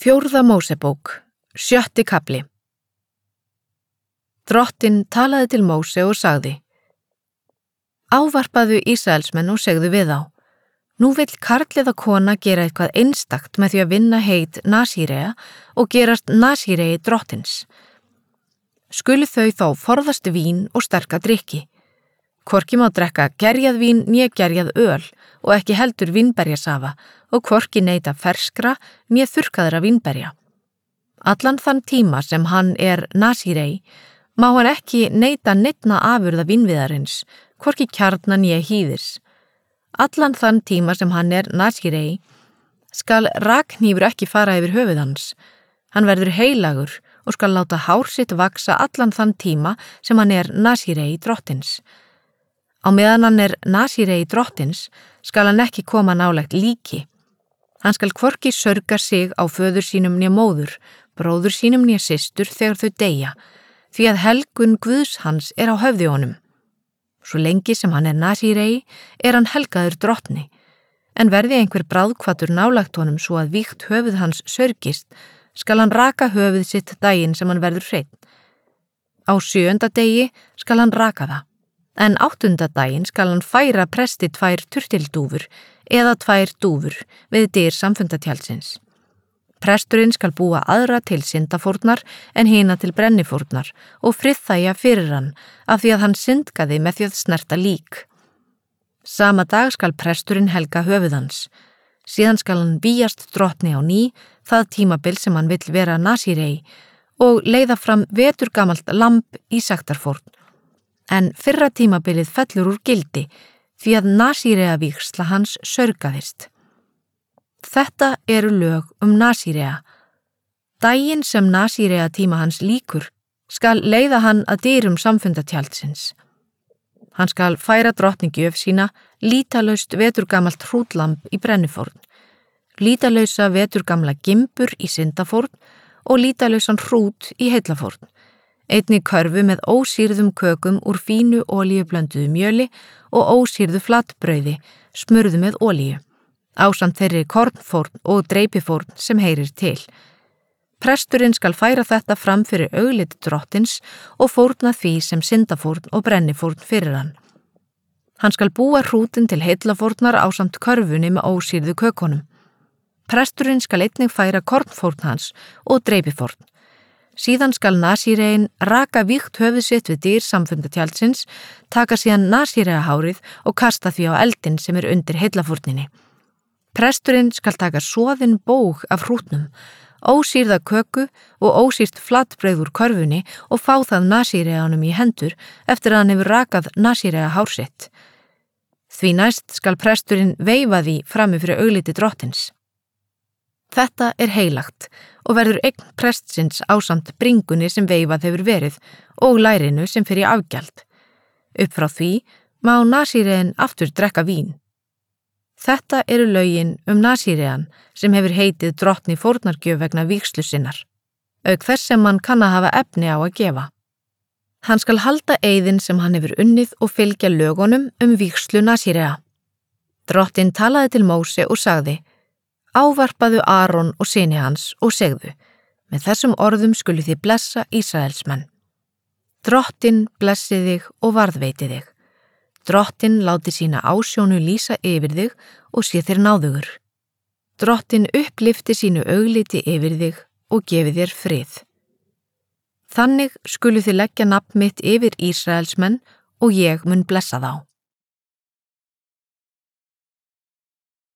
Fjórða Mósebók, 7. kafli. Drottinn talaði til Móse og sagði: Ávarpaðu Ísraelsmenn og segðu við þá: Nú vill karl eða kona gera eitthvað einstakt með því að vinna heit Nasírea og gerast Nasírei drottins. Skulu þau þá forðast vín og sterka drykki. Hvorki má drekka gerjað vín né gerjað öl og ekki heldur vínberjasafa og hvorki neyta ferskra né þurrkaðra vínberja. Allan þann tíma sem hann er Nasírei má hann ekki neyta neinna afurða vínviðarins, hvorki kjarna né hýðis. Allan þann tíma sem hann er Nasírei skal rakhnífur ekki fara yfir höfuð hans. Hann verður heilagur og skal láta hár sitt vaksa allan þann tíma sem hann er Nasírei drottins. Á meðan hann er Nasírei drottins skal hann ekki koma nálægt líki. Hann skal hvorki sörga sig á föður sínum né móður, bróður sínum né systur þegar þau deyja, því að helgun Guðs hans er á höfði honum. Svo lengi sem hann er Nasírei er hann helgaður drottni, en verði einhver bráðkvatur nálægt honum svo að vígt höfuð hans sörgist, skal hann raka höfuð sitt daginn sem hann verður hreinn. Á 7. degi skal hann raka það, en 8. daginn skal hann færa presti 2 turtildúfur eða 2 dúfur við dyr samfundatjaldsins. Presturinn skal búa aðra til syndafórnar en hina til brennifórnar og friðþægja fyrir hann af því að hann syndgaði með því að snerta lík. Sama dag skal presturinn helga höfuð hans. Síðan skal hann vígjast drottni á ný það tímabil sem hann vill vera Nasírei og leiða fram veturgamalt lamb í sektarfórn. En fyrra tímabilið fellur úr gildi því að Nasírea vígsla hans sörgaðist. Þetta eru lög Nasírea. Daginn sem Nasírea tíma hans lýkur skal leiða hann að dyrum samfundatjaldsins. Hann skal færa drottni gjöf sína, lítalaust veturgamalt hrútlamb í brennifórn, lítalausa veturgamla gimbur í syndafórn og lítalausan hrút í heillafórn. Einnig körfu með ósýrðum kökum úr fínu olíublönduðu mjöli og ósýrðu flatbrauði, smurðu með olíu, ásamt þeirri kornfórn og dreipifórn sem heyrir til. Presturinn skal færa þetta fram fyrir augliti drottins og fórna því sem syndafórn og brennifórn fyrir hann. Hann skal búa hrútin til heillafórnar ásamt körfunni með ósýrðu kökunum. Presturinn skal einnig færa kornfórn hans og dreipifórn. Síðan skal Nasírein raka vígt höfuð sitt við dyr samfundatjaldsins, taka síðan Nasíreahárið og kasta því á eldinn sem er undir heillafórninni. Presturinn skal taka soðinn bóg af hrútnum, ósýrða köku og ósýrt flatbrauð úr körfunni og fá það Nasíreanum í hendur eftir að hann hefur rakað Nasíreahár sitt. Því næst skal presturinn veifa því frammi fyrir augliti drottins. Þetta er heilagt og verður eign prestsins ásamt bringunni sem veifað hefur verið og lærinu sem fer í afgjald. Upp frá því má Nasírein aftur drekka vín. Þetta eru lögin Nasírean sem hefur heitið drottni fórnargjöf vegna vígslu sinnar, auk þess sem hann kann að hafa efni á að gefa. Hann skal halda eiðinn sem hann hefur unnið og fylgja lögunum vígslu Nasírea. Drottinn talaði til Móse og sagði: Ávarpaðu Aron og syni hans og segðu: Með þessum orðum skulu þið blessa Ísraelsmenn. Drottinn blessi þig og varðveiti þig. Drottinn láti sína ásjónu lýsa yfir þig og sé þér náðugur. Drottinn upplyfti sínu augliti yfir þig og gefi þér frið. Þannig skulu þið leggja nafn mitt yfir Ísraelsmenn og ég mun blessa þá.